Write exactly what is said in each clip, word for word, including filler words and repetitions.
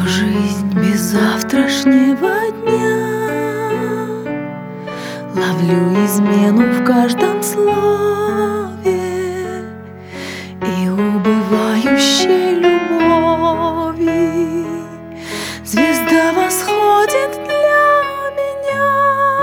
жизнь без завтрашнего дня. Ловлю измену в каждом слове и убывающей любови. Звезда восходит для меня,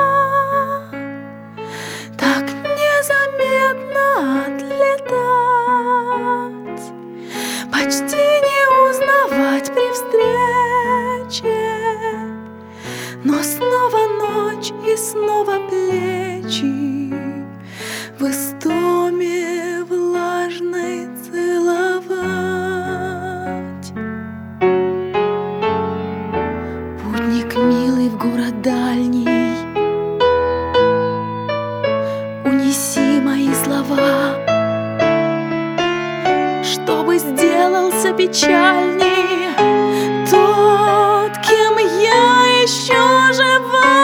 так незаметно отлетать, почти не узнавать при встрече. Но снова ночь и снова плечи в истоме влажной целовать. Путник милый в город дальний, унеси мои слова, чтобы сделался печальней тот, кем я еще жива.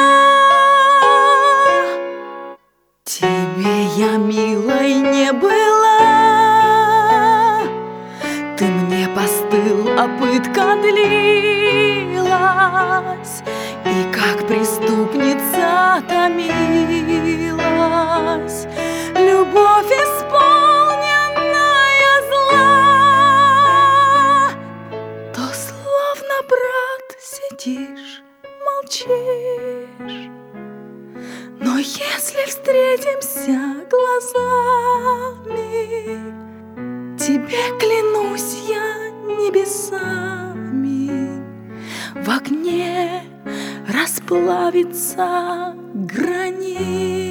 Тебе я милой не была, ты мне постыл, а пытка длилась, и как преступница томилась. Любовь исполненная зла, то словно брат сидишь, молчишь. Но если встретимся глазами, тебе клянусь я небесами, в огне расплавится гранит.